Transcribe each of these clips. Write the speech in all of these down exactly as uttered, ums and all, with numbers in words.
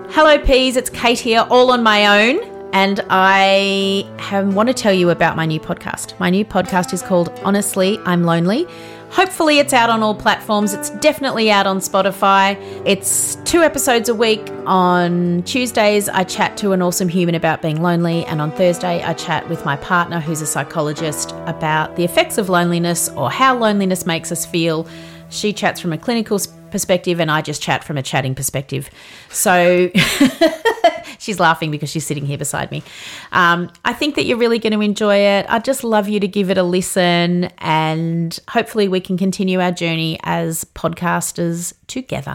Hello Peas, it's Kate here, all on my own, and I have, want to tell you about my new podcast. My new podcast is called Honestly, I'm Lonely. Hopefully it's out on all platforms. It's definitely out on Spotify. It's two episodes a week. On Tuesdays, I chat to an awesome human about being lonely, and on Thursday, I chat with my partner, who's a psychologist, about the effects of loneliness or how loneliness makes us feel. She chats from a clinical perspective, and I just chat from a chatting perspective. So she's laughing because she's sitting here beside me. Um, I think that you're really going to enjoy it. I'd just love you to give it a listen, and hopefully we can continue our journey as podcasters together.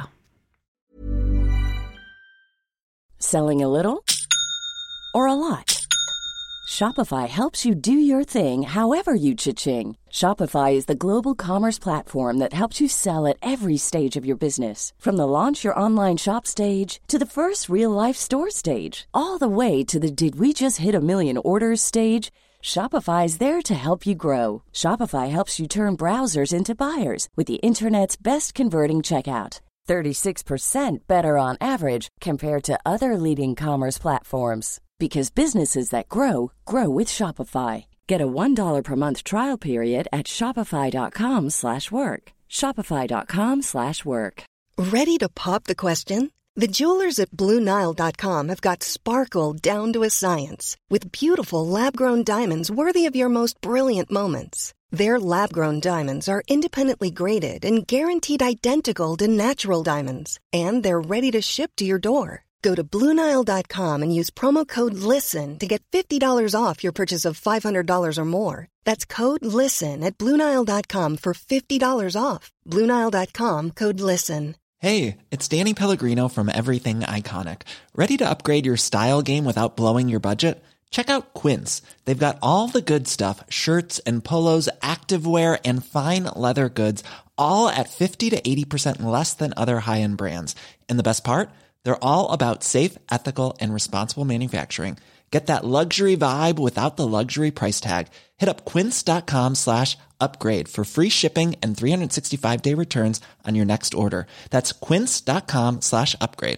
Selling a little or a lot? Shopify helps you do your thing however you cha-ching. Shopify is the global commerce platform that helps you sell at every stage of your business. From the launch your online shop stage to the first real-life store stage, all the way to the did we just hit a million orders stage. Shopify is there to help you grow. Shopify helps you turn browsers into buyers with the internet's best converting checkout. thirty-six percent better on average compared to other leading commerce platforms. Because businesses that grow, grow with Shopify. Get a one dollar per month trial period at shopify.com slash work. Shopify.com slash work. Ready to pop the question? The jewelers at Blue Nile dot com have got sparkle down to a science with beautiful lab-grown diamonds worthy of your most brilliant moments. Their lab-grown diamonds are independently graded and guaranteed identical to natural diamonds, and they're ready to ship to your door. Go to Blue Nile dot com and use promo code LISTEN to get fifty dollars off your purchase of five hundred dollars or more. That's code LISTEN at Blue Nile dot com for fifty dollars off. Blue Nile dot com, code LISTEN. Hey, it's Danny Pellegrino from Everything Iconic. Ready to upgrade your style game without blowing your budget? Check out Quince. They've got all the good stuff, shirts and polos, activewear, and fine leather goods, all at fifty to eighty percent less than other high-end brands. And the best part? They're all about safe, ethical, and responsible manufacturing. Get that luxury vibe without the luxury price tag. Hit up quince.com slash upgrade for free shipping and three sixty-five day returns on your next order. That's quince.com slash upgrade.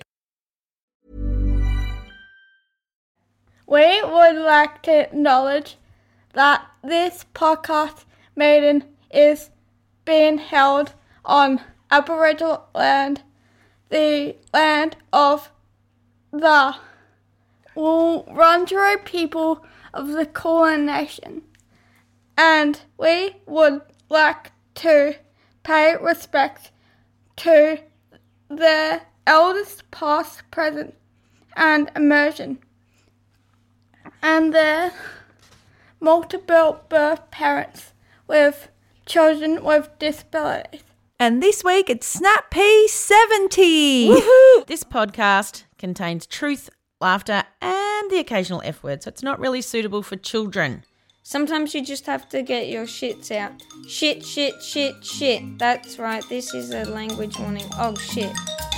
We would like to acknowledge that this podcast meeting is being held on Aboriginal land, the land of the Wurundjeri people of the Kulin Nation, and we would like to pay respect to their elders past, present, and emerging, and their multiple birth parents with children with disabilities. And this week it's Snap P seventy. Woohoo! This podcast contains truth, laughter, and the occasional F word, so it's not really suitable for children. Sometimes you just have to get your shits out. Shit, shit, shit, shit. That's right, this is a language warning. Oh, shit.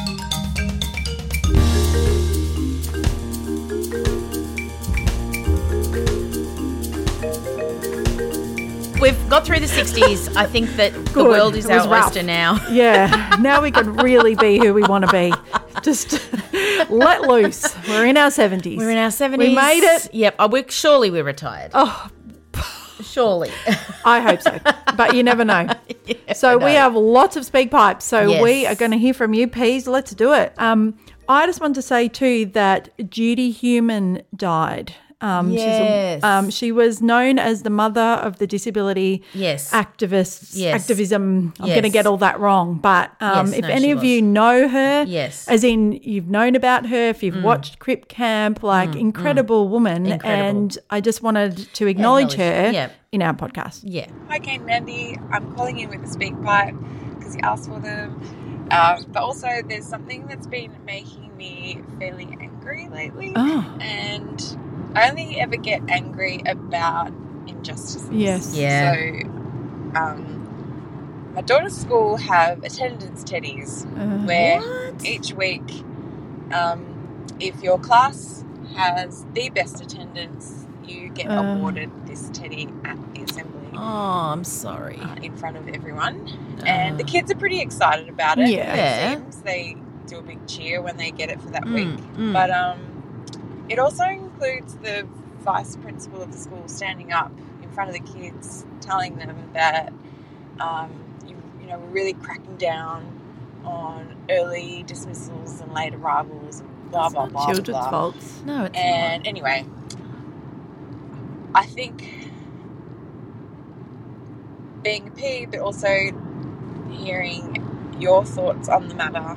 We've got through the sixties. I think that the Good. world is It was our rough. oyster now. Yeah, now we can really be who we want to be. Just let loose. We're in our seventies. We're in our seventies. We made it. Yep. Oh, we're, surely we're retired. Oh, surely. I hope so, but you never know. Yeah, so we know. have lots of speak pipes. So Yes. we are going to hear from you, Peas. Let's do it. Um, I just want to say too that Judy Human died. Um, Yes. she's a, um, she was known as the mother of the disability Yes. activists, Yes. activism. I'm Yes. going to get all that wrong. But um, Yes, if no, any she of was. you know her, Yes. as in you've known about her, if you've watched Crip Camp, like incredible woman. Incredible. And I just wanted to acknowledge acknowledge- her yeah. in our podcast. Yeah. Hi, Kate and Mandy. I'm calling in with a speak pipe because you asked for them. Um, but also, there's something that's been making me fairly angry lately. Oh. And I only ever get angry about injustices. Yes. Yeah. So, um, my daughter's school have attendance teddies Uh, where What? each week, um, if your class has the best attendance, you get Uh. awarded this teddy at the assembly. Oh, I'm sorry. Uh, in front of everyone, and the kids are pretty excited about it. Yeah. It seems they do a big cheer when they get it for that Mm, week. mm. But um, it also includes the vice principal of the school standing up in front of the kids, telling them that um, you, you know, we're really cracking down on early dismissals and late arrivals and blah, blah, blah, Children's blah. faults. No, it's And anyway, I think being a P, but also hearing your thoughts on the matter,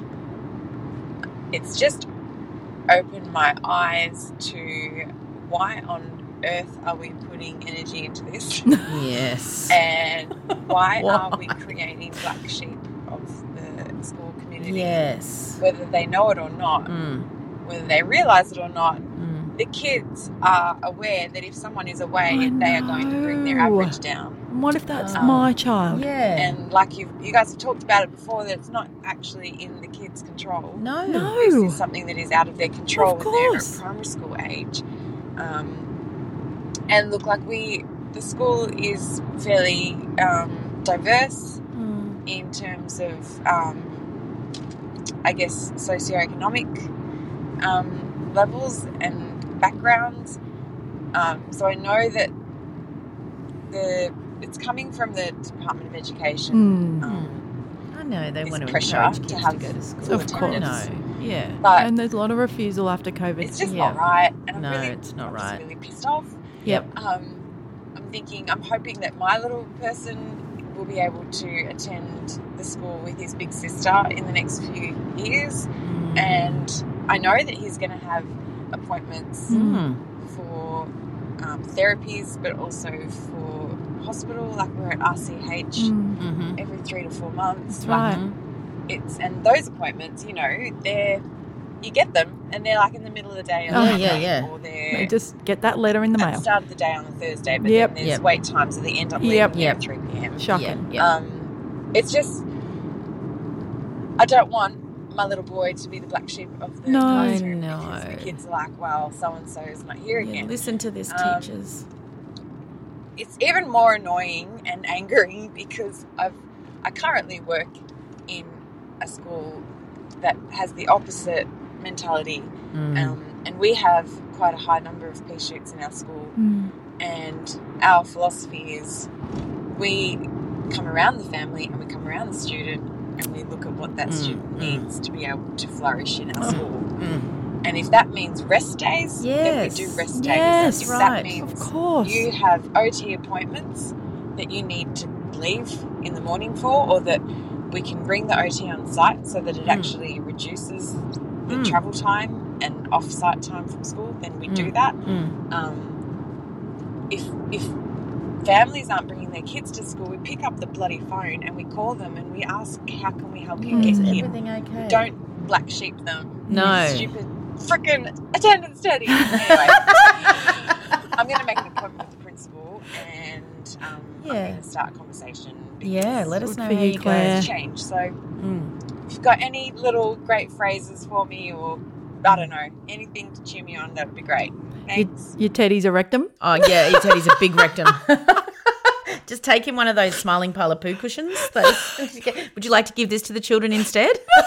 it's just opened my eyes to why on earth are we putting energy into this? not. Yes. And why Why? are we creating black sheep of the school community? Yes. Whether they know it or not, Mm, whether they realise it or not, mm. the kids are aware that if someone is away, I they are going to bring their know. average down. And what if that's Oh. my child? Yeah. And like you, you guys have talked about it before, that it's not actually in the kids' control. no. No. This is something that is out of their control Of when they're course. at primary school age. Um, and look, like we, the school is fairly um, diverse Mm. in terms of, um, I guess, socioeconomic um, levels and backgrounds. Um, so I know that the it's coming from the Department of Education. Mm. Um, I know they this want to pressure encourage to kids to, have go to school. full Of course. attendance. No. Yeah. But And there's a lot of refusal after COVID. it's just Yeah. not right. And I'm No, really, it's not I'm just right. really pissed off. Yep. Um, I'm thinking, I'm hoping that my little person will be able to attend the school with his big sister in the next few years. Mm. And I know that he's going to have appointments Mm. for um, therapies, but also for hospital. Like we're at R C H Mm. Mm-hmm. every three to four months. That's Like, right. It's and those appointments, you know, they're you get them and they're like in the middle of the day on Oh, the yeah, Monday, yeah. or They they're just get that letter in the at the mail. start of the day on the Thursday, but Yep. then there's Yep. wait times, so they end up leaving Yep. there Yep. at three p.m. Shocking. Yeah. yeah. Um, it's just I don't want my little boy to be the black sheep of the No. classroom I because the know. kids are like, well, so and so is not here Yeah, again. listen to this, Um, teachers. It's even more annoying and angering because I've I currently work in a school that has the opposite mentality, Mm. um, and we have quite a high number of pea shoots in our school. Mm. And our philosophy is we come around the family and we come around the student and we look at what that Mm, student mm. needs to be able to flourish in our school. Mm. And if that means rest days, then we Yes. do rest days. Yes, if right. that means Of course. you have O T appointments that you need to leave in the morning for, or that we can bring the O T on site so that it Mm. actually reduces the Mm. travel time and off-site time from school, then we do Mm. that. Mm. Um, if if families aren't bringing their kids to school, we pick up the bloody phone and we call them and we ask, how can we help you Yeah, get is here? everything okay? Don't black sheep them. No. with stupid freaking attendance studies. Anyway, I'm going to make an appointment with the principal and um, Yeah. I'm going to start a conversation. Yeah, let us Good know for how you, you Claire. go. Change. So Mm. if you've got any little great phrases for me, or I don't know, anything to cheer me on, that would be great. Your, Thanks. your teddy's a rectum? Oh, yeah, he said he's a big rectum. Just take him one of those smiling pile of poo cushions. Those, would you like to give this to the children instead?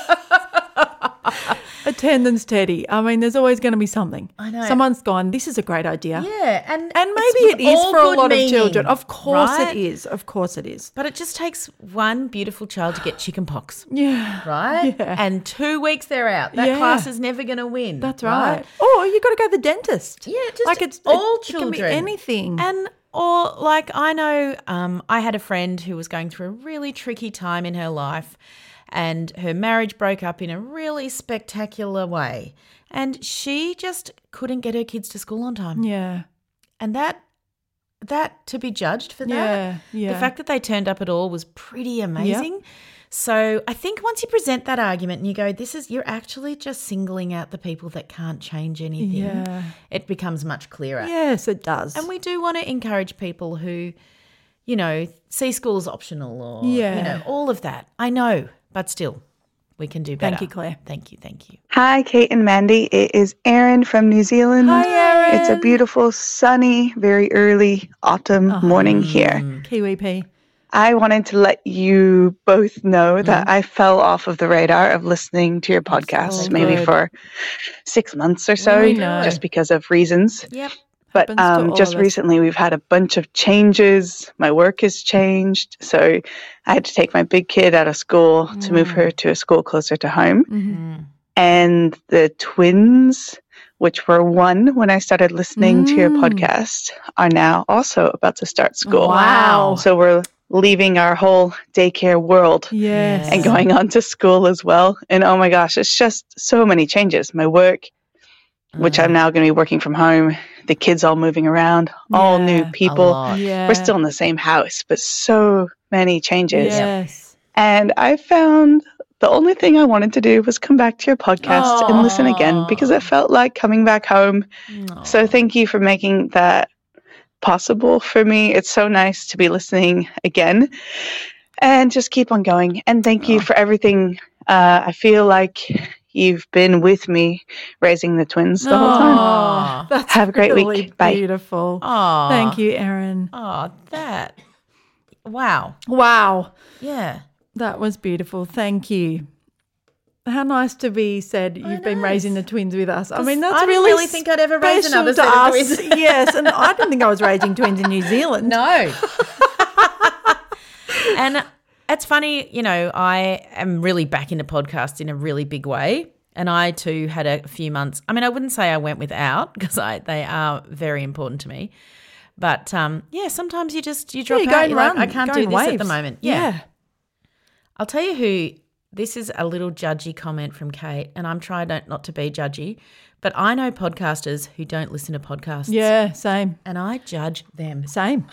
Attendance teddy. I mean, there's always going to be something. I know. Someone's gone, this is a great idea. Yeah, and And maybe it's it is all for a good lot meaning, of children. Of course right? it is. Of course it is. But it just takes one beautiful child to get chicken pox, Yeah. right? Yeah. And two weeks they're out. That Yeah. class is never going to win. That's right. Or you got to go to the dentist. Yeah, just like it's all it, children. It can be anything. And or like I know um, I had a friend who was going through a really tricky time in her life, and her marriage broke up in a really spectacular way, and she just couldn't get her kids to school on time. yeah. And that that to be judged for that, Yeah. Yeah. the fact that they turned up at all was pretty amazing. So I think once you present that argument and you go, this is, you're actually just singling out the people that can't change anything, Yeah. it becomes much clearer. Yes, it does. And we do want to encourage people who, you know, see school as optional or, Yeah. you know, all of that. I know, but still, we can do better. Thank you, Claire. Thank you, thank you. Hi, Kate and Mandy. It is Erin from New Zealand. Hi, Erin. It's a beautiful, sunny, very early autumn Oh. morning here. Kiwi P. I wanted to let you both know that I fell off of the radar of listening to your podcast Oh, maybe good. for six months or so, We know. just because of reasons. Yep. But Happens to um, all just of us. recently, we've had a bunch of changes. My work has changed. So I had to take my big kid out of school to move her to a school closer to home. Mm-hmm. And the twins, which were one when I started listening to your Mm. podcast, are now also about to start school. Wow. So we're leaving our whole daycare world Yes. and going on to school as well. And oh my gosh, it's just so many changes. My work, which I'm now going to be working from home, the kids all moving around, all Yeah. new A people. lot. Yeah. We're still in the same house, but so many changes. Yes. And I found the only thing I wanted to do was come back to your podcast and listen again because it felt like coming back home. So thank you for making that possible for me. It's so nice to be listening again and just keep on going. And thank you for everything. Uh, I feel like you've been with me raising the twins the whole time. Aw. That's Have a great really week. Bye. Beautiful. Aw. Thank you, Erin. Oh, that. Wow. Wow. Yeah. That was beautiful. Thank you. How nice to be said you've been know. raising the twins with us. I mean, 'Cause that's I didn't really really think I'd ever raise special another to set of us. twins. Yes, and I didn't think I was raising twins in New Zealand. No. And it's funny, you know, I am really back into podcasts in a really big way. And I too had a few months. I mean, I wouldn't say I went without because I they are very important to me. But um, yeah, sometimes you just you drop you out. go and You're like, run. I can't Go do in this at the waves. moment. Yeah. Yeah. I'll tell you who. This is a little judgy comment from Kate, and I'm trying not, not to be judgy, but I know podcasters who don't listen to podcasts. Yeah, same. And I judge them. Same.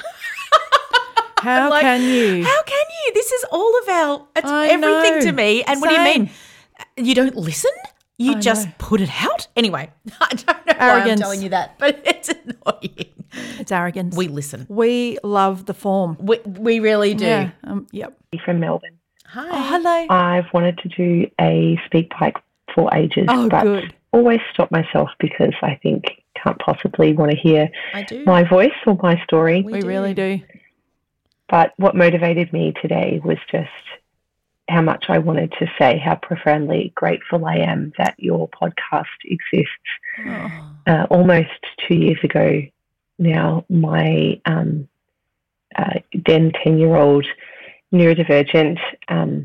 How Like, can you? How can you? This is all of our, it's I everything know. to me. And what do you Same. mean? You don't listen? You I just know. put it out? Anyway, I don't know why I'm Arrogance. telling you that, but it's annoying. It's arrogance. We listen. We love the form. We, we really do. Yeah. Um, yep. From Melbourne. Hi. Oh, hello. I've wanted to do a speak pipe for ages, Oh, but good. always stop myself because I think can't possibly want to hear I do. my voice or my story. We, really do. But what motivated me today was just how much I wanted to say how profoundly grateful I am that your podcast exists. Oh. Uh, almost two years ago now, my um, uh, then ten-year-old neurodivergent um,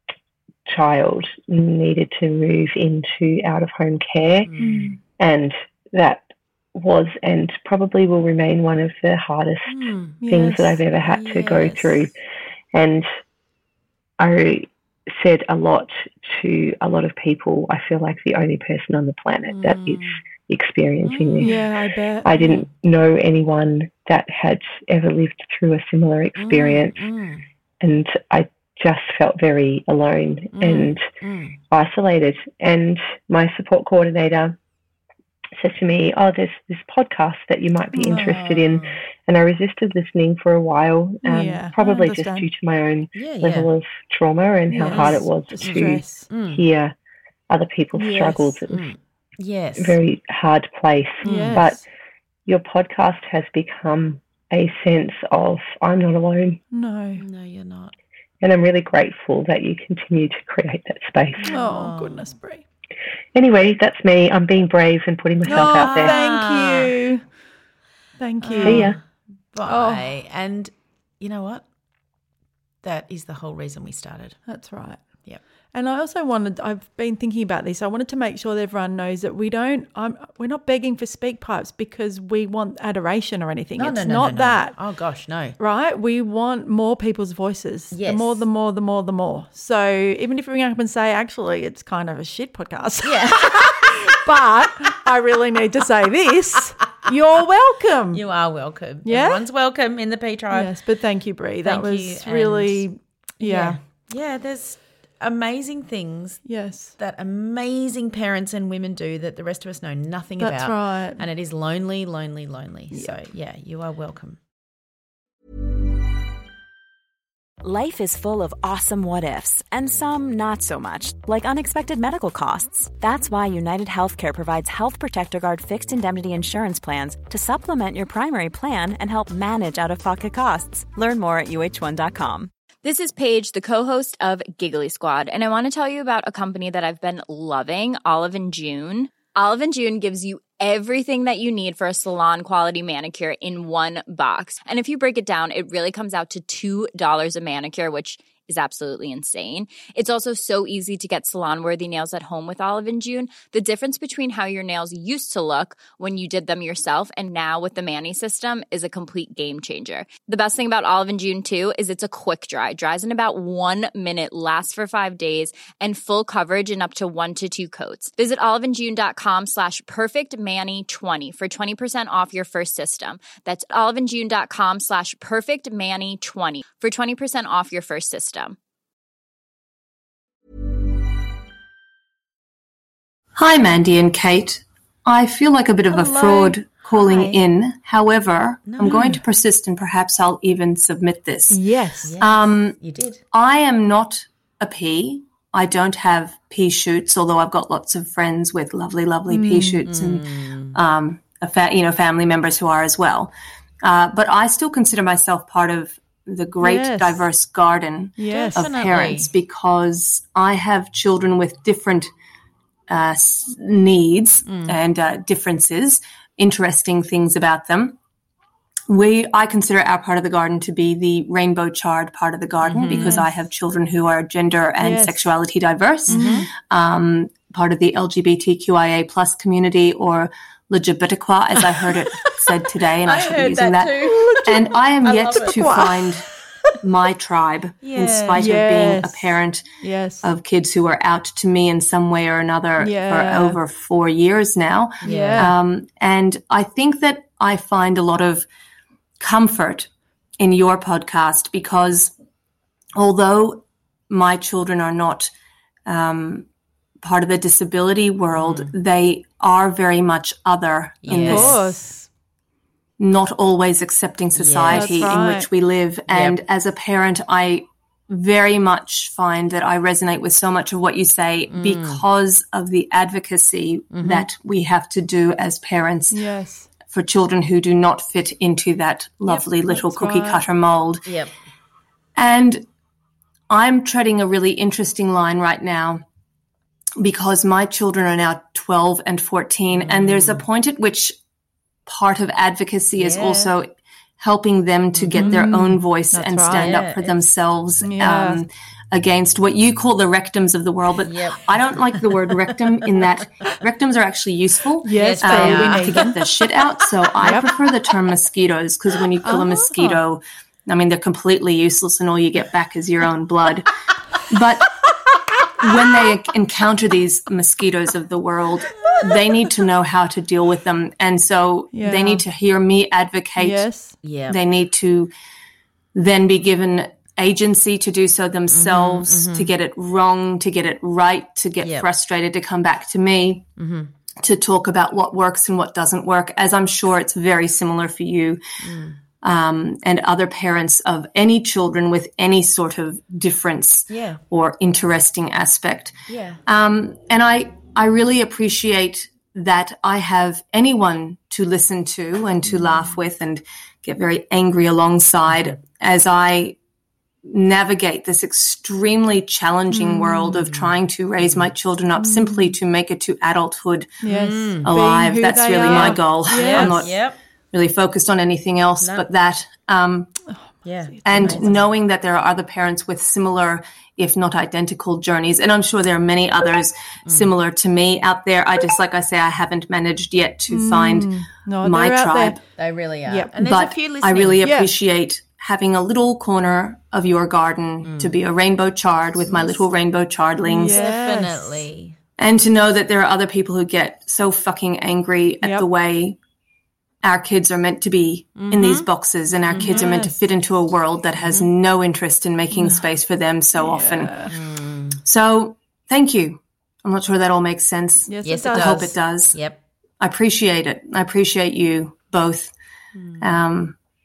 child needed to move into out-of-home care, Mm. and that was and probably will remain one of the hardest Mm. things that Yes. I've ever had to go Yes. through. And I said a lot to a lot of people. I feel like the only person on the planet that is experiencing this. Yeah, I bet. I didn't know anyone that had ever lived through a similar experience, Mm. and I just felt very alone Mm. and Mm. isolated. And my support coordinator said to me, oh, there's this podcast that you might be interested in. And I resisted listening for a while, um, Yeah, I probably just understand. due to my own Yeah, level yeah. of trauma and how hard it Yes, was distress. to Mm. hear other people's Yes. struggles. It was Mm. Yes. a very hard place. Yes. But your podcast has become a sense of I'm not alone. No. No, you're not. And I'm really grateful that you continue to create that space. Oh, goodness, Brie. Anyway, that's me. I'm being brave and putting myself Oh, out there. thank you. Thank you. See ya. Bye. And you know what? That is the whole reason we started. That's right. Yep. And I also wanted, I've been thinking about this. I wanted to make sure that everyone knows that we don't, I'm, we're not begging for speak pipes because we want adoration or anything. No, it's no, no, not no, no. that. Oh, gosh, no. Right? We want more people's voices. Yes. The more, the more, the more, the more. So even if we ring up and say, actually, it's kind of a shit podcast. Yeah. But I really need to say this. You're welcome. You are welcome. Yeah? Everyone's welcome in the P Tribe. Yes, but thank you, Brie. That Thank was you, and- really, yeah. yeah. Yeah, there's amazing things Yes. that amazing parents and women do that the rest of us know nothing That's about. right. And it is lonely, lonely, lonely. So, yeah, you are welcome. Life is full of awesome what-ifs, and some not so much, like unexpected medical costs. That's why United Healthcare provides Health Protector Guard fixed indemnity insurance plans to supplement your primary plan and help manage out-of-pocket costs. Learn more at U H one dot com. This is Paige, the co-host of Giggly Squad, and I want to tell you about a company that I've been loving, Olive and June. Olive and June gives you everything that you need for a salon-quality manicure in one box. And if you break it down, it really comes out to two dollars a manicure, which is absolutely insane. It's also so easy to get salon-worthy nails at home with Olive and June. The difference between how your nails used to look when you did them yourself and now with the Mani system is a complete game changer. The best thing about Olive and June, too, is it's a quick dry. Dries in about one minute, lasts for five days, and full coverage in up to one to two coats. Visit oliveandjune.com slash perfectmani20 for twenty percent off your first system. That's oliveandjune.com slash perfectmani20 for twenty percent off your first system. Hi, Mandy and Kate. I feel like a bit of a Hello. fraud calling Hi. in. However, No. I'm going to persist and perhaps I'll even submit this. Yes. Yes, Um, you did. I am not a pea. I don't have pea shoots, although I've got lots of friends with lovely, lovely pea shoots and um, a fa- you know, family members who are as well. Uh, but I still consider myself part of the great Yes. diverse garden Yes. of Definitely. parents because I have children with different uh, s- needs and uh, differences, interesting things about them. We, I consider our part of the garden to be the rainbow charred part of the garden because I have children who are gender and Yes. sexuality diverse, um, part of the L G B T Q I A plus community or L G B T Q, as I heard it said today, and I, should be using that. And I am yet to find my tribe in spite of being a Yes. parent Yes. of kids who are out to me in some way or another Yeah. for over four years now. Yeah. Um, and I think that I find a lot of comfort in your podcast because although my children are not um, part of the disability world, they are very much other in Of this course. not always accepting society That's in right. which we live. And as a parent, I very much find that I resonate with so much of what you say because of the advocacy that we have to do as parents Yes. for children who do not fit into that lovely little that's cookie right. cutter mold. Yep. And I'm treading a really interesting line right now because my children are now twelve and fourteen, and there's a point at which part of advocacy is Yeah. also helping them to get their own voice That's and right. stand Yeah, up for it's- themselves Yeah. um, against what you call the rectums of the world. But Yep. I don't like the word rectum in that rectums are actually useful Yes, Yes, um, they are. to get the shit out. So I prefer the term mosquitoes because when you kill a mosquito, I mean, they're completely useless and all you get back is your own blood. But when they encounter these mosquitoes of the world, they need to know how to deal with them. And so Yeah. they need to hear me advocate. Yes. Yeah. They need to then be given agency to do so themselves, to get it wrong, to get it right, to get Yep. frustrated, to come back to me, to talk about what works and what doesn't work, as I'm sure it's very similar for you um, and other parents of any children with any sort of difference Yeah. or interesting aspect. Yeah. Um, and I, I really appreciate that I have anyone to listen to and to laugh with and get very angry alongside as I navigate this extremely challenging world of trying to raise my children up simply to make it to adulthood Yes. alive. Being who That's they really my are. goal. Yes. I'm not Yep. really focused on anything else No. but that. Um, Yeah. and knowing that there are other parents with similar, if not identical, journeys, and I'm sure there are many others similar to me out there. I just, like I say, I haven't managed yet to find No, my they're out there. tribe. They really are. Yep. And there's But a few I listening. really Yeah. appreciate having a little corner of your garden to be a rainbow chard with my little rainbow chardlings. Yes. Definitely. And to know that there are other people who get so fucking angry at Yep. the way our kids are meant to be in these boxes and our kids are meant to Yes. fit into a world that has no interest in making space for them so often. So thank you. I'm not sure that all makes sense. Yes, Yes, it it I does. hope it does. Yep. I appreciate it. I appreciate you both um,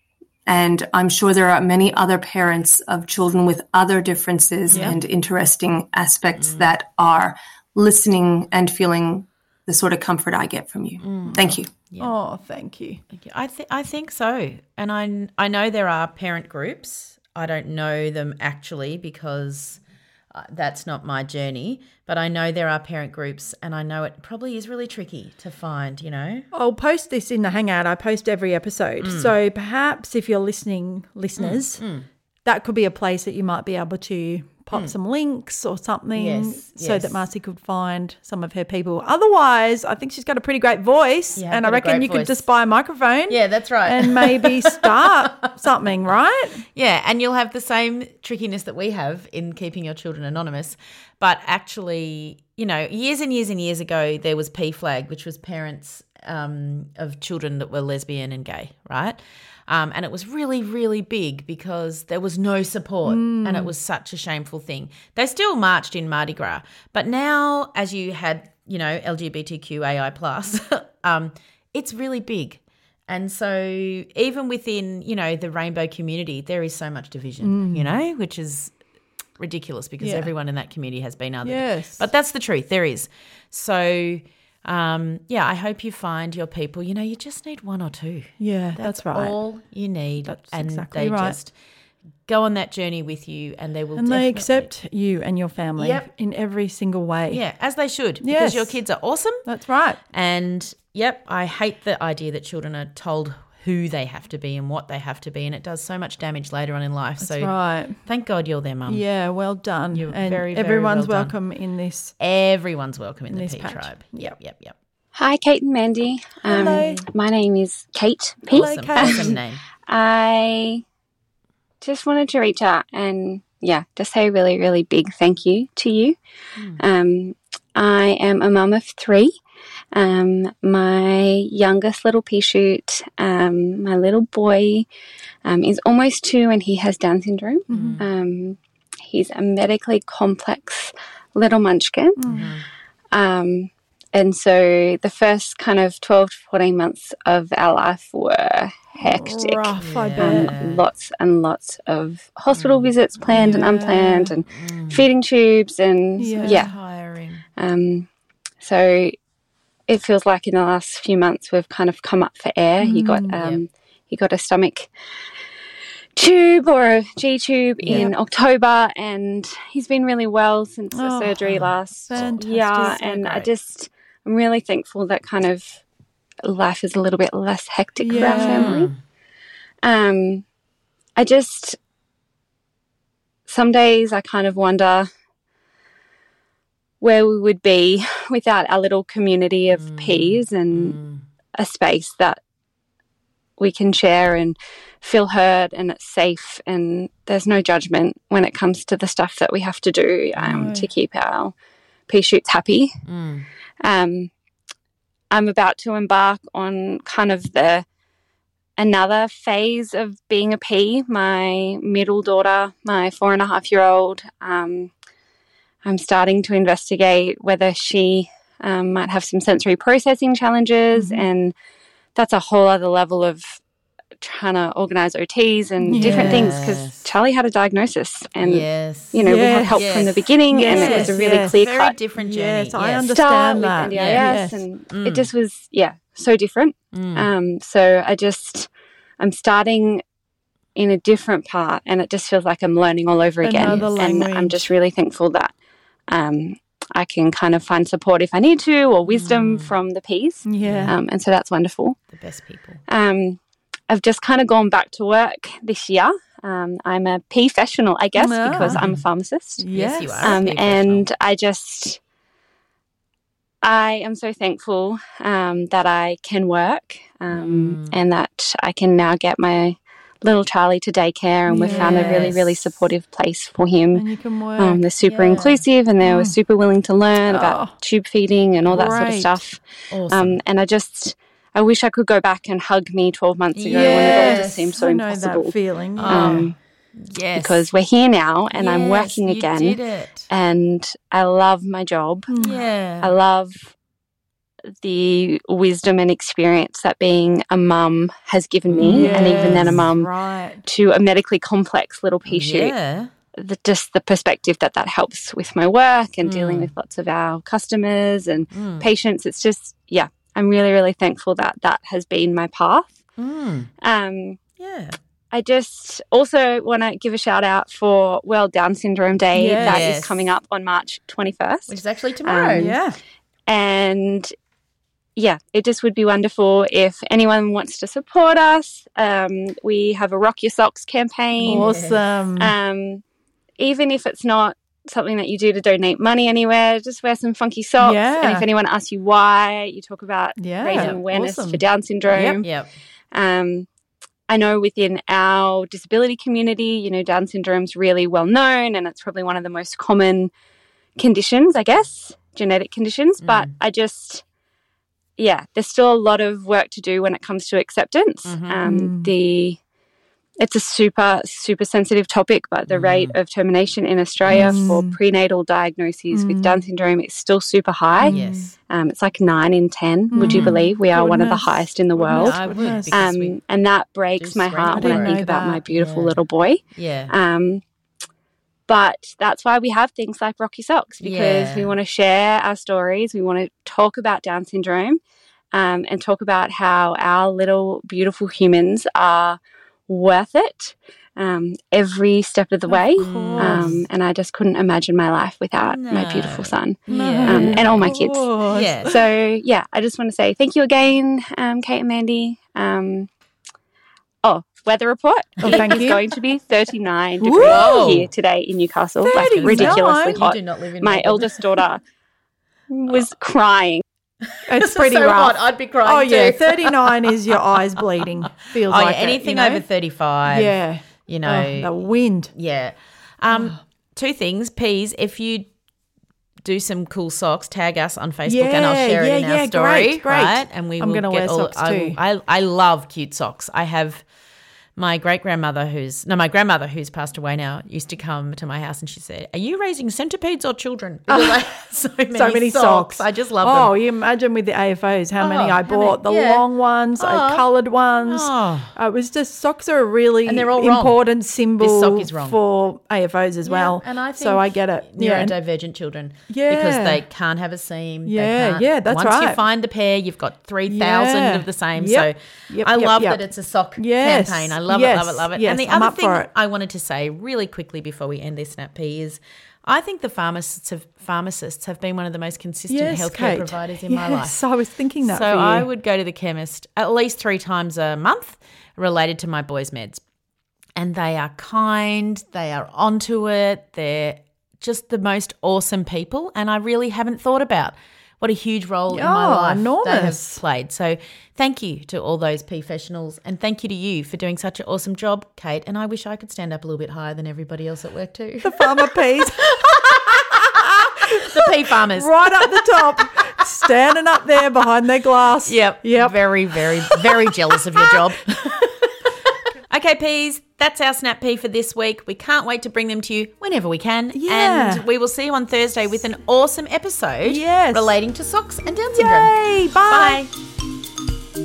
And I'm sure there are many other parents of children with other differences Yeah. and interesting aspects mm. that are listening and feeling the sort of comfort I get from you. Mm. Thank you. Yeah. Oh, thank you. Thank you. I th- I think so. And I I know there are parent groups. I don't know them actually because uh, that's not my journey, but I know there are parent groups, and I know it probably is really tricky to find, you know. I'll post this in the Hangout. I post every episode. Mm. So perhaps if you're listening, listeners, mm. Mm. that could be a place that you might be able to pop mm. some links or something yes, so yes. that Marcy could find some of her people. Otherwise, I think she's got a pretty great voice, yeah, and I reckon you voice. could just buy a microphone. Yeah, that's right. And maybe start something, right? Yeah, and you'll have the same trickiness that we have in keeping your children anonymous. But actually, you know, years and years and years ago, there was P FLAG, which was parents um, of children that were lesbian and gay, right? Um, and it was really, really big because there was no support mm. and it was such a shameful thing. They still marched in Mardi Gras. But now as you had, you know, L G B T Q A I plus, um, it's really big. And so even within, you know, the rainbow community, there is so much division, mm. you know, which is ridiculous because yeah. everyone in that community has been othered. Yes. But that's the truth. There is. So Um, yeah, I hope you find your people. You know, you just need one or two. Yeah, that's, that's right. all you need. That's and exactly they right. just go on that journey with you, and they will. And definitely, they accept you and your family yep. in every single way. Yeah, as they should, yes. because your kids are awesome. That's right. And yep, I hate the idea that children are told who they have to be and what they have to be, and it does so much damage later on in life. That's so right. Thank God you're their mum. Yeah, well done. You're and very, very everyone's well welcome in this. Everyone's welcome in, in the this P patch. tribe. Yep, yep, yep. Hi, Kate and Mandy. Um, Hello. My name is Kate P. Hello, Kate. Awesome name. I just wanted to reach out and, yeah, just say a really, really big thank you to you. Mm. Um, I am a mum of three. Um, my youngest little pea shoot, um, my little boy, um, is almost two and he has Down syndrome. Mm-hmm. Um, he's a medically complex little munchkin. Mm-hmm. Um, and so the first kind of twelve to fourteen months of our life were hectic. Rough, I bet. Um, lots and lots of hospital mm. visits, planned yeah. and unplanned, and mm. feeding tubes and, yeah. yeah. Tiring. Um, so it feels like in the last few months we've kind of come up for air. Mm. He got um, yep. he got a stomach tube or a G tube yep. in October, and he's been really well since the oh, surgery last fantastic. year. So and great. I just I'm really thankful that kind of life is a little bit less hectic yeah. for our family. Um, I just some days I kind of wonder where we would be without our little community of mm. peers and mm. a space that we can share and feel heard and it's safe and there's no judgment when it comes to the stuff that we have to do um, no. to keep our pea shoots happy. Mm. Um, I'm about to embark on kind of the another phase of being a pea. My middle daughter, my four and a half year old, um, I'm starting to investigate whether she um, might have some sensory processing challenges, mm-hmm. and that's a whole other level of trying to organise O Ts and yes. different things because Charlie had a diagnosis and, yes. you know, yes. we had help yes. from the beginning yes. and it was a really yes. clear Very cut different journey. Yes, yes. I understand start that. with N D I S yes. and mm. it just was, yeah, so different. Mm. Um, so I just, I'm starting in a different part and it just feels like I'm learning all over again. Another language. And I'm just really thankful that um, I can kind of find support if I need to or wisdom Mm. from the peas. Yeah. Um, and so that's wonderful. The best people. Um, I've just kind of gone back to work this year. Um, I'm a pea professional, I guess, Ah. because I'm a pharmacist. Yes, you are. Um, Pea and I just, I am so thankful um, that I can work um, Mm. and that I can now get my little Charlie to daycare, and we've found a really, really Yes. supportive place for him. And you can work. Um, they're super Yeah. inclusive and they were Mm. super willing to learn Oh. about tube feeding and all that sort of Great. stuff. Awesome. Um, and I just, I wish I could go back and hug me twelve months ago when it all Yes. just seemed so I know impossible. that feeling. Yeah. Um, yes. Because we're here now and I'm Yes, working you again did it. and I love my job. Mm. Yeah. I love the wisdom and experience that being a mum has given me, Yes, and even then a mum right. to a medically complex little pea shoot. Yeah. The, just the perspective that that helps with my work and Mm. dealing with lots of our customers and Mm. patients. It's just, yeah, I'm really, really thankful that that has been my path. Mm. Um, Yeah. I just also want to give a shout out for World Down Syndrome Day Yes. that Yes. is coming up on March twenty-first. Which is actually tomorrow. Um, Yeah. And yeah, it just would be wonderful if anyone wants to support us. Um, we have a Rock Your Socks campaign. Awesome. Um, even if it's not something that you do to donate money anywhere, just wear some funky socks. Yeah. And if anyone asks you why, you talk about Yeah. raising Yep. awareness Awesome. for Down syndrome. Yep. Um, I know within our disability community, you know, Down syndrome's really well known, and it's probably one of the most common conditions, I guess, genetic conditions. Mm. But I just, yeah, there's still a lot of work to do when it comes to acceptance. Mhm. Um, Mm. the It's a super, super sensitive topic, but the rate of termination in Australia for Mm. prenatal diagnoses with Mm. Down syndrome is still super high. Yes. Um, it's like nine in ten, would you Mm. believe? We are one of the Goodness. highest in the Goodness, world. I would, goodness. because we Um, and that breaks do my screening. heart I when I didn't think know about my that. beautiful Yeah. little boy. Yeah. Um, but that's why we have things like Rocky Socks, because Yeah. we want to share our stories. We want to talk about Down syndrome um, and talk about how our little beautiful humans are worth it um, every step of the way. Um, and I just couldn't imagine my life without my No. beautiful son Yeah. um, and all my kids. course. Yeah. So, yeah, I just want to say thank you again, um, Kate and Mandy. Um, oh, weather report. Oh, It thank is you. going to be thirty-nine Whoa. degrees here today in Newcastle. Like thirty-nine? ridiculously You hot. do not live in My Melbourne. eldest daughter was crying. It's pretty so rough. hot. I'd be crying Oh yeah, too. thirty-nine is your eyes bleeding. Feels Oh, like yeah, it, anything you know? over thirty-five. Yeah. You know. Oh, the wind. Yeah. Um, two things. Peas, if you do some cool socks, tag us on Facebook and I'll Yeah, share yeah, it in our yeah, story. great, great. Right? And we I'm will gonna get wear all, socks I, too. I, I love cute socks. I have my great grandmother who's no, my grandmother who's passed away now used to come to my house and she said, "Are you raising centipedes or children?" Because I have so many, So many socks. I just love Oh, them. you imagine with the A F Os how many Oh, I how many- bought. The yeah. long ones, Oh. uh, coloured ones. Oh. Uh, it was just socks are a really And they're all wrong. important symbol This sock is wrong. for A F Os as Yeah, well. and I think so I get it. Yeah. neurodivergent children, Yeah. because they can't have a seam. They Yeah, can't- yeah, that's Once you right. find the pair, you've got three thousand Yeah. of the same. Yep. So Yep, I yep, love yep. that it's a sock Yes. campaign. I love Yes. it, love it, love it. Yes, And the I'm other up thing for it. I wanted to say really quickly before we end this snap pea is, I think the pharmacists have pharmacists have been one of the most consistent Yes, healthcare Kate. providers in my life. Yes, I was thinking that So for you. I would go to the chemist at least three times a month related to my boys' meds. And they are kind, they are onto it, they're just the most awesome people. And I really haven't thought about what a huge role in my Oh, life they have enormous. played. So thank you to all those professionals, and thank you to you for doing such an awesome job, Kate. And I wish I could stand up a little bit higher than everybody else at work too. The farmer peas The pea farmers. right up the top, standing up there behind their glass. Yep. Yep. Very, very, very jealous of your job. Okay, peas, that's our snap pea for this week. We can't wait to bring them to you whenever we can. Yeah. And we will see you on Thursday with an awesome episode Yes. relating to socks and Down syndrome. Yay, bye. Bye.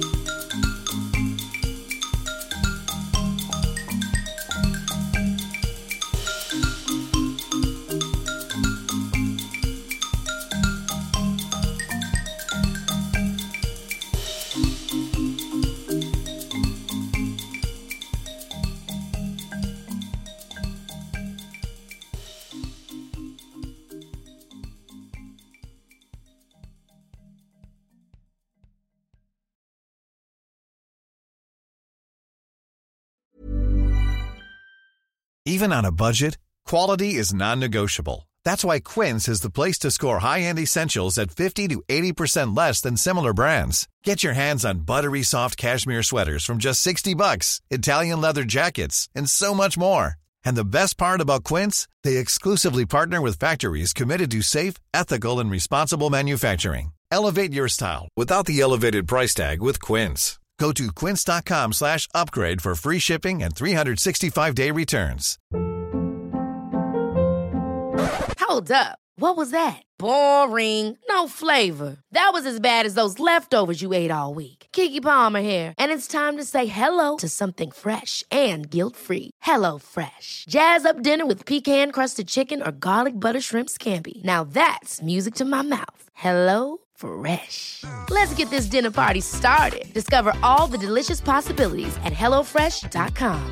Even on a budget, quality is non-negotiable. That's why Quince is the place to score high-end essentials at fifty to eighty percent less than similar brands. Get your hands on buttery soft cashmere sweaters from just sixty bucks, Italian leather jackets, and so much more. And the best part about Quince, they exclusively partner with factories committed to safe, ethical, and responsible manufacturing. Elevate your style without the elevated price tag with Quince. Go to quince.com slash upgrade for free shipping and three sixty-five day returns. Hold up. What was that? Boring. No flavor. That was as bad as those leftovers you ate all week. Keke Palmer here, and it's time to say hello to something fresh and guilt-free. Hello Fresh. Jazz up dinner with pecan-crusted chicken or garlic butter shrimp scampi. Now that's music to my mouth. Hello Fresh. Let's get this dinner party started. Discover all the delicious possibilities at hello fresh dot com.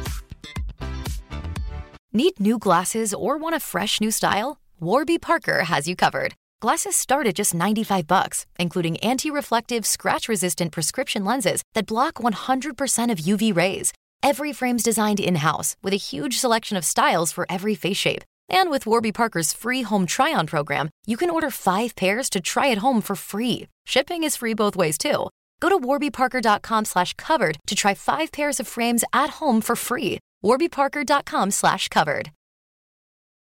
Need new glasses or want a fresh new style? Warby Parker has you covered. Glasses start at just ninety-five bucks, including anti-reflective, scratch-resistant prescription lenses that block one hundred percent of U V rays. Every frame's designed in-house with a huge selection of styles for every face shape. And with Warby Parker's free home try-on program, you can order five pairs to try at home for free. Shipping is free both ways, too. Go to warbyparker.com slash covered to try five pairs of frames at home for free. warbyparker.com slash covered.